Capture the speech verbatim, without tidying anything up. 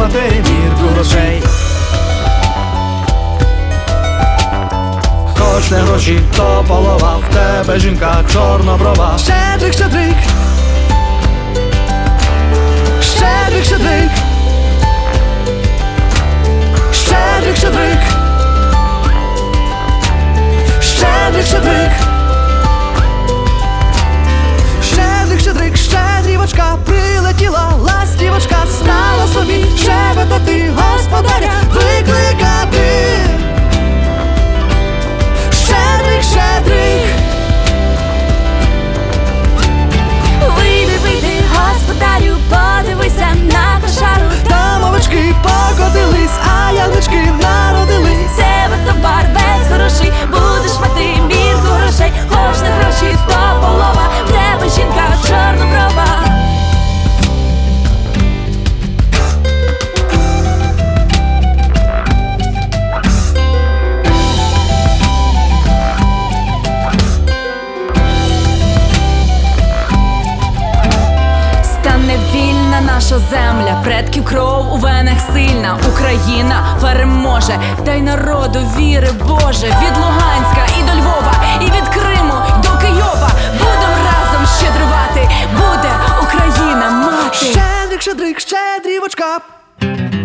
мати мірку грошей. Хоч не гроші, то полова, в тебе жінка чорноброва. Щедрик, щедрик, щедрик, щедрик, щедрик, щедрик, щедрик, щедрик, щедрик, щедрик, щедрівочка прилетіла, ластівочка стала собі щебетати, господаря викликати. Щедрик, щедрик, вийди, вийди, господарю, подивися на кошару. там овечки покотились, а ягнички народились. Тебе товар весь хороший, будеш мати мірку грошей. Хоч не гроші, то полова, в тебе жінка чорноброва. Стане вільна наша земля, предків кров у венах сильна. Україна переможе, дай народу віри Боже. Від Луганська і до Львова, і від Криму до Києва. Будем разом щедрувати, буде Україна мати. Щедрик, щедрик, щедрівочка